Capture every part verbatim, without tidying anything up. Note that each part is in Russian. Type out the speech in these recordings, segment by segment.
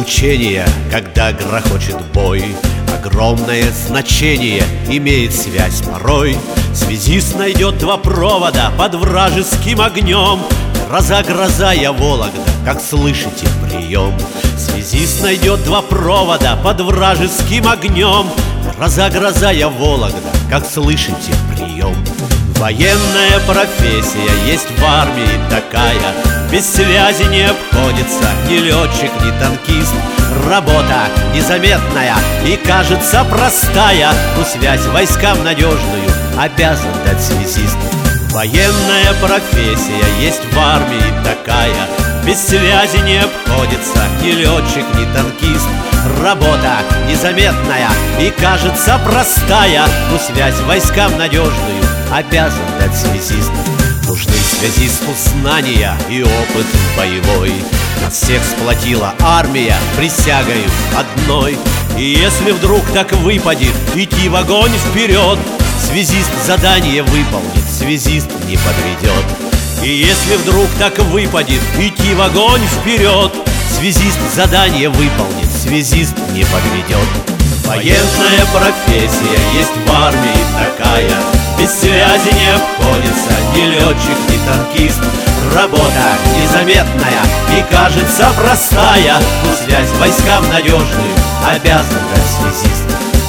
учения, когда грохочет бой, огромное значение имеет связь порой. Связист найдет два провода под вражеским огнем. Гроза, гроза, я Вологда, как слышите, прием. Связист найдет два провода под вражеским огнем. Гроза, гроза, я Вологда, как слышите, прием. Военная профессия есть в армии такая, без связи не обходится ни летчик, ни танкист. Работа незаметная и кажется простая, но связь войскам надежную обязан дать связист. Военная профессия есть в армии такая, без связи не обходится ни летчик, ни танкист. Работа незаметная и кажется простая, но связь войскам надежную обязан дать связист. Нужны связисту знания и опыт боевой. Нас всех сплотила армия присягою одной. И если вдруг так выпадет идти в огонь вперед, связист задание выполнит, связист не подведет. И если вдруг так выпадет идти в огонь вперед, связист задание выполнит, связист не подведет. Военная профессия есть в армии такая, без связи не обходится ни летчик, ни танкист. Работа незаметная и кажется простая, но связь войскам надежную обязан дать связист.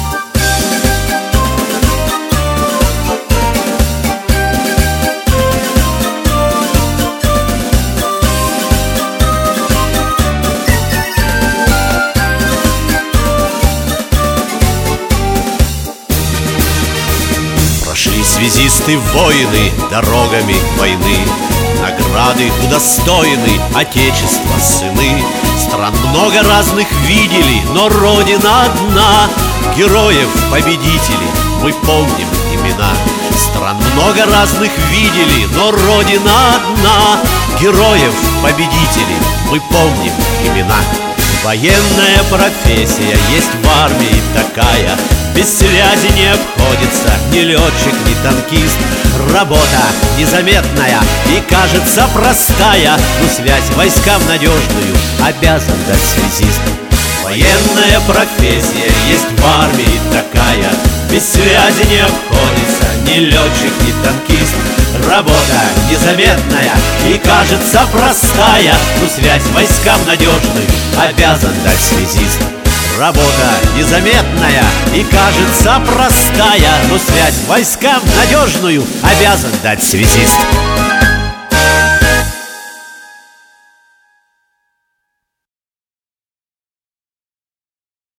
Шли связисты воины дорогами войны, награды удостоены отечества сыны. Стран много разных видели, но Родина одна. Героев победителей мы помним имена. Стран много разных видели, но Родина одна. Героев победителей мы помним имена. Военная профессия есть в армии такая, без связи не обходится ни летчик, ни танкист. Работа незаметная и кажется простая, но связь войскам надежную обязан дать связист. Военная профессия есть в армии такая, без связи не обходится ни летчик, ни танкист. Работа незаметная и кажется простая, но связь войскам надежную обязан дать связист. Работа незаметная и кажется простая, но связь войскам надежную обязан дать связист.